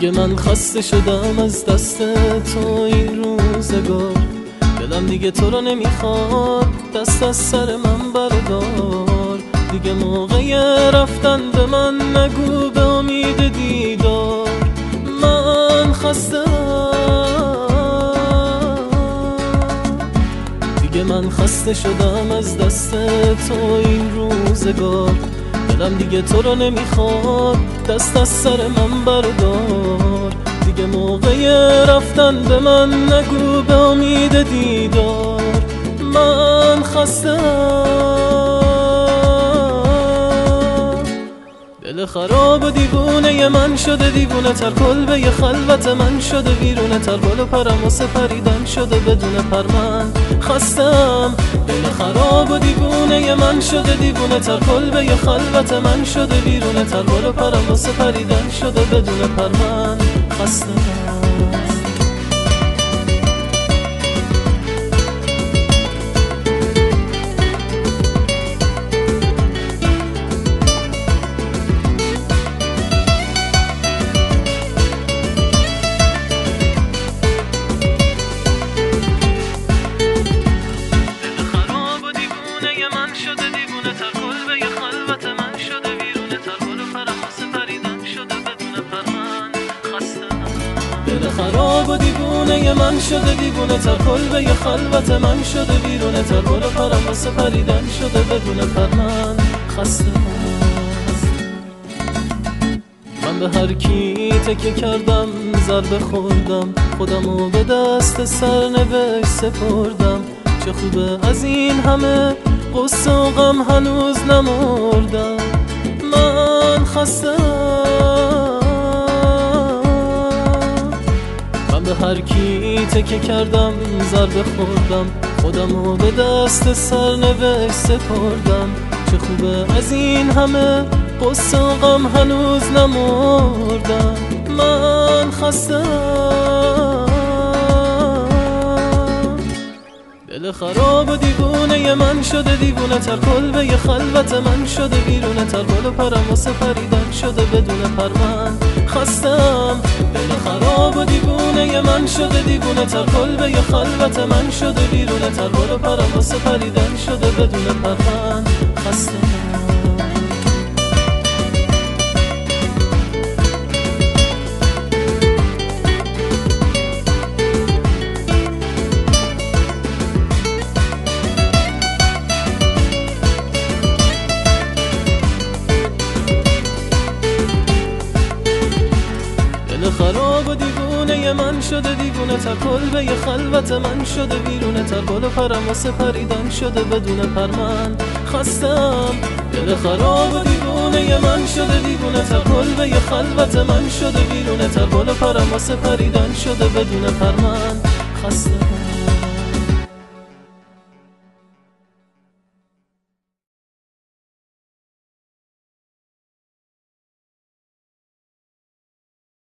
دیگه من خسته شدم از دست تو این روزگار. دلم دیگه تو رو نمیخواد، دست از سر من بردار. دیگه موقع رفتن به من نگو به امید دیدار. من خستم، دیگه من خسته شدم از دست تو این روزگار. دلم دیگه تو رو نمیخواد، دست از سر من بردار. دیگه موقع رفتن به من نگو به امید دیدار. من خستم، دل خراب و دیوونه من شده، دیوونه تر کلبه ی خلوت من شده، ویرونه تر بال و پرم و سپریدن شده بدون پر. من خستم، دل خراب و دیوونه من شده، دیوونه تر کلبه ی خلوت من شده، ویرونه تر بال و پرم و سپریدن شده بدون پر. من خستم. دل خراب و دیوونه من شده، دیوونه تر کلبه ی خلوت من شده، ویرونه تر بال و پرم واسه پریدن شده بدون پر. من خستم. من به هر کی تکیه کردم ضربه خوردم، خودمو به دست سرنوشت سپردم. چه خوبه از این همه غصه و غم هنوز نمردم. من خستم، به هر کی تکیه کردم ضربه خوردم، خودمو به دست سرنوشت سپردم. چه خوبه از این همه غصه و غم هنوز نمردم. من خستم، دل خراب و دیوونه من شده، دیوونه تر کلبه ی خلوت من شده، ویرونه تر بال و پرم واسه پریدن شده بدون پر. من خستم، دل خراب و دیوونه من شده، دیوونه تر کلبه ی خلوت من شده، ویرونه تر بال و پرم واسه پریدن شده بدون پر. من خستم. دل خراب و دیوونه من شده، دیوونه تر کلبه ی خلوت من شده، ویرونه تر بال و پرم واسه پریدن شده بدون پر. من خستم، دل خراب و دیوونه من شده، دیوونه تر کلبه ی خلوت من شده، ویرونه تر بال و پرم واسه پریدن شده بدون پر. من خستم.